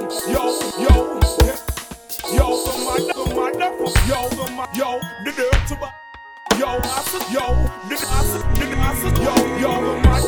the dirt to my, yo, I said, yo, nigga, I said, yo, my